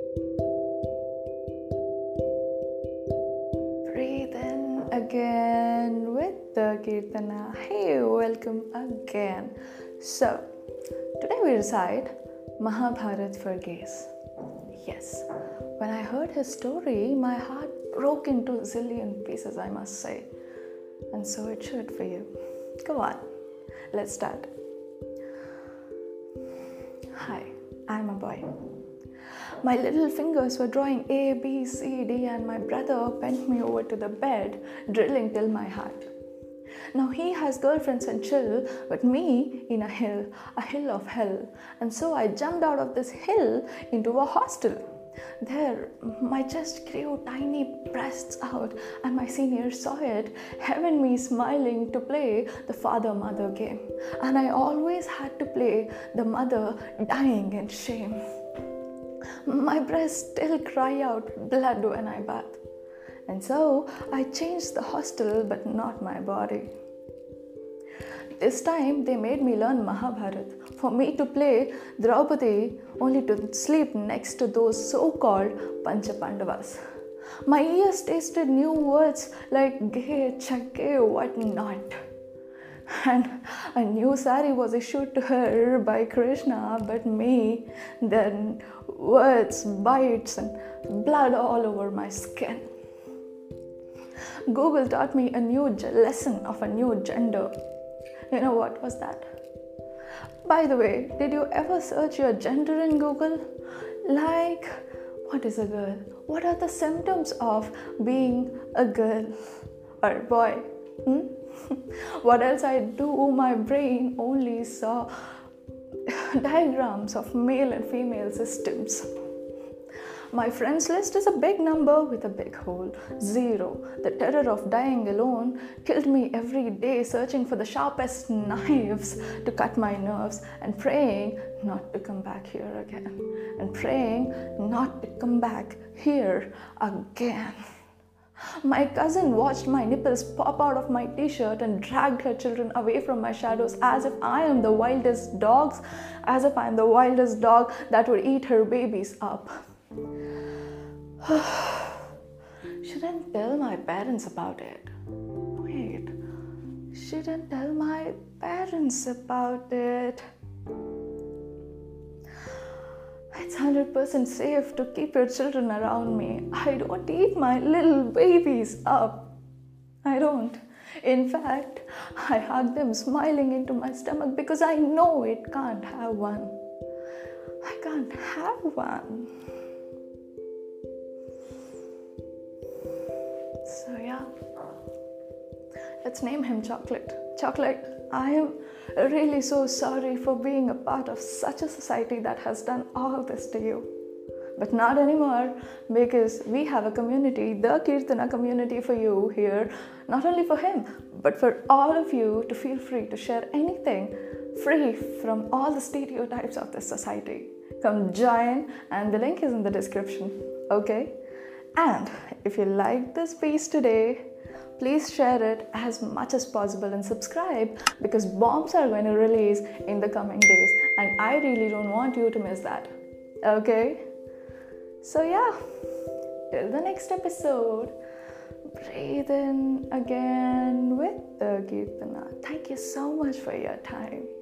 Breathe in again with the Kirtana. Hey, welcome again. So, today we recite Mahabharat for gays. Yes, when I heard his story, my heart broke into a zillion pieces, I must say. And so it should for you. Come on, let's start. Hi, I'm a boy. My little fingers were drawing A, B, C, D, and my brother bent me over to the bed, drilling till my heart. Now he has girlfriends and chill, but me in a hill of hell. And so I jumped out of this hill into a hostel. There, my chest grew tiny breasts out, and my senior saw it, having me smiling to play the father-mother game. And I always had to play the mother dying in shame. My breasts still cry out blood when I bath. And so I changed the hostel, but not my body. This time they made me learn Mahabharat for me to play Draupadi, only to sleep next to those so-called Pancha-Pandavas. My ears tasted new words like gay, chake, what not. And a new sari was issued to her by Krishna, but me, then words, bites, and blood all over my skin. Google taught me a new lesson of a new gender. You know what was that? By the way, did you ever search your gender in Google? Like, what is a girl? What are the symptoms of being a girl or a boy? What else I do? My brain only saw diagrams of male and female systems. My friends list is a big number with a big hole. 0. The terror of dying alone killed me every day, searching for the sharpest knives to cut my nerves and praying not to come back here again. And praying not to come back here again. My cousin watched my nipples pop out of my t-shirt and dragged her children away from my shadows as if I am the wildest dog that would eat her babies up. Shouldn't tell my parents about it. Wait, shouldn't tell my parents about it. It's 100% safe to keep your children around me. I don't eat my little babies up. I don't. In fact, I hug them smiling into my stomach because I know it can't have one. I can't have one. So yeah, let's name him Chocolate. Chocolate, I am really so sorry for being a part of such a society that has done all this to you. But not anymore, because we have a community, the Kirtana community for you here, not only for him, but for all of you to feel free to share anything, free from all the stereotypes of this society. Come join, and the link is in the description, okay? And if you liked this piece today, please share it as much as possible and subscribe, because bombs are going to release in the coming days and I really don't want you to miss that. Okay? So yeah, till the next episode, breathe in again with the Kirtana. Thank you so much for your time.